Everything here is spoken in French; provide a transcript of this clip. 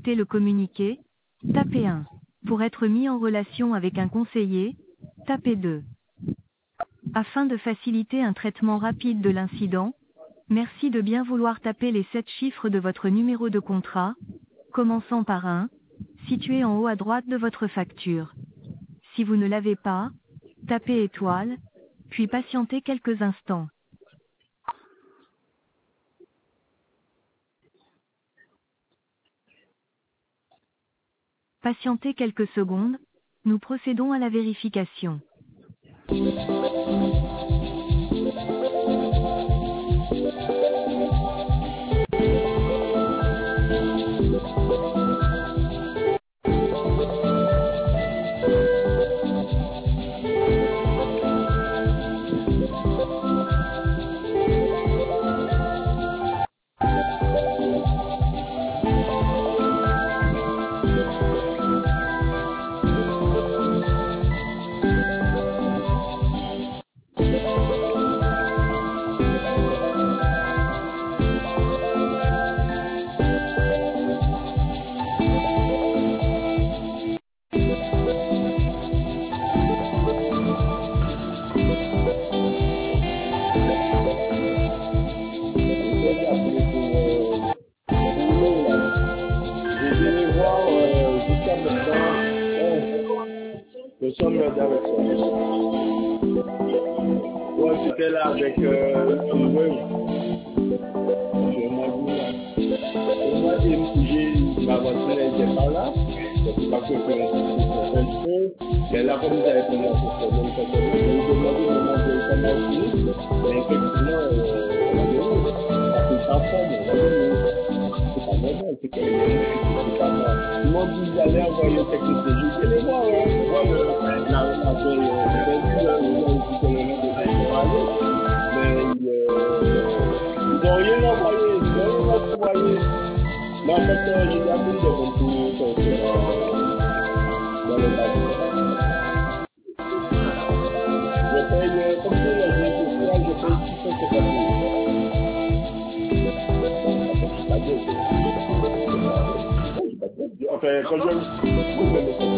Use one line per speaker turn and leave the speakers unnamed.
écouter le communiqué, tapez 1. Pour être mis en relation avec un conseiller, tapez 2. Afin de faciliter un traitement rapide de l'incident, merci de bien vouloir taper les 7 chiffres de votre numéro de contrat, commençant par 1, situé en haut à droite de votre facture. Si vous ne l'avez pas, tapez étoile, puis patientez quelques instants. Patientez quelques secondes, nous procédons à la vérification.
Nous sommes dans le ouais, c'était là avec ouais. Moi, ma voiture n'était pas là. C'est pas que je mais là, comme vous avez commencé ce problème, je vous demandais de demander comment mais effectivement, ça fait pas fort, mais c'est pas normal, c'est qu'il y a c'est pas mal. Moi, vous allez envoyer le technicien, je vais les voir, mais ils n'ont rien envoyé, mais en fait, j'ai appris de retour dans le bateau. Je paye, comme ça, je paye 650 000. Enfin, quand je